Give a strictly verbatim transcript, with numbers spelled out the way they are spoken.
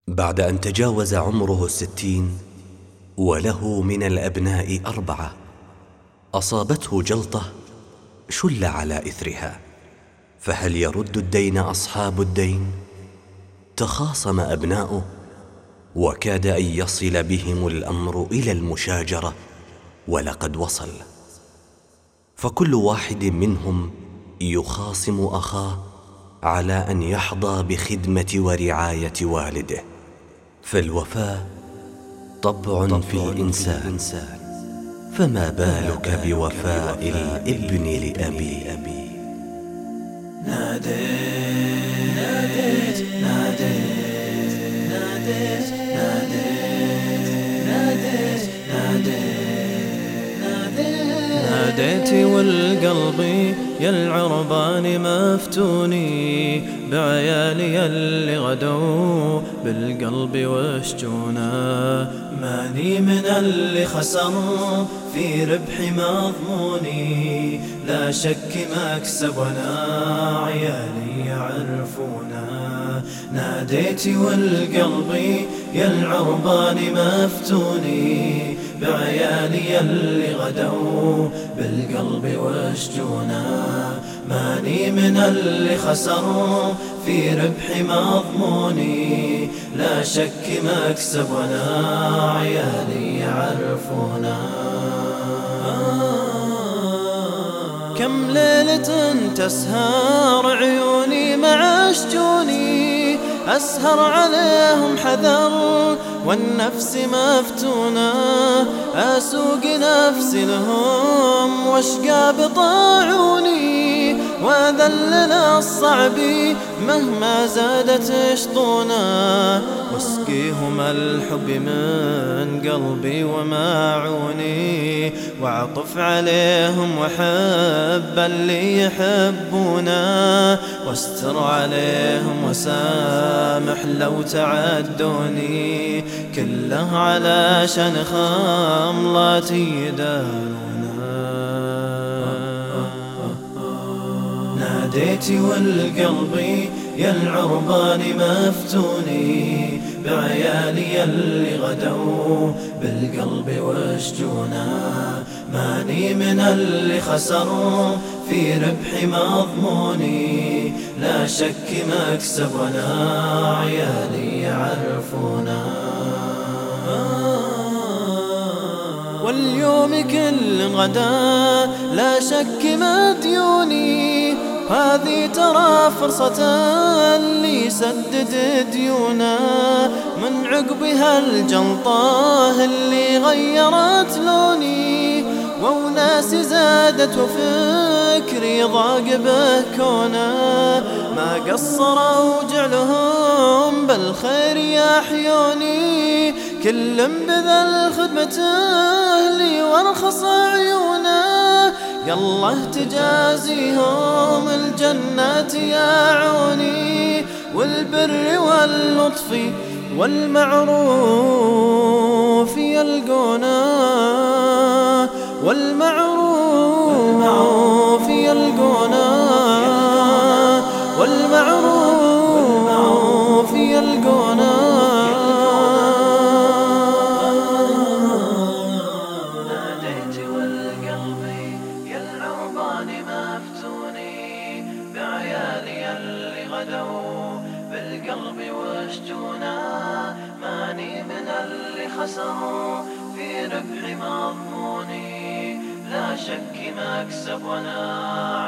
بعد أن تجاوز عمره الستين وله من الأبناء أربعة، أصابته جلطة شل على إثرها، فهل يرد الدين أصحاب الدين؟ تخاصم أبناؤه وكاد أن يصل بهم الأمر إلى المشاجرة، ولقد وصل، فكل واحد منهم يخاصم أخاه على أن يحظى بخدمة ورعاية والده، فالوفاء طبع في الإنسان، فما بالك بوفاء الابن لأبيه؟ ناديت ناديت ناديت ناديت ناديت ناديت ناديت والقلب يا العربان مفتوني بعيالي اللي غدوا بالقلب وشجونا، ماني من اللي خسروا في ربحي مضموني، لا شك مكسب وانا عيالي يعرفونا. ناديت والقلب يا العربان مفتوني بعيالي اللي غدوا بالقلب وشجونا، ماني من اللي خسروا في ربحي مضموني، لا شك مكسب وانا عيالي يعرفونا. كم ليلة تسهر عيوني مع شجوني، أسهر عليهم حذر والنفس مفتونة، أسوق نفسي لهم واشقى بطاعوني، وأذلل الصعب مهما زادت شطونا، واسقيهم الحب من قلبي وماعوني، واعطف عليهم وحب اللي يحبونا، واستر عليهم وسامح لو تعدوني، كله علشان خملاتي يدارونا. ناديت والقلب يا العربان مفتوني بعيالي اللي غدوا بالقلب وشجونا، ماني من اللي خسروا في ربحي مضموني، لا شك مكسب وانا عيالي يعرفونا. واليوم كل غدا لا شك مديوني، هذه ترى فرصة اللي يسدد ديونا، من عقبها الجلطة اللي غيرت لوني، وناسي زادت وفكري ضاق به كونه، ما قصروا وجعلهم بالخير يحيوني، كل بذل خدمته لي وارخص عيونه، يالله تجازيهم الجنات يا عوني، والبر واللطف والمعروف يلقونا، والمعروف يلقونا، والمعروف يلقونا. ناديت والقلب يا العربان مفتوني بعيالي اللي غدوا بالقلب وشجونا، ماني من اللي خسروا في ربحي مضموني، لا شك مكسب وانا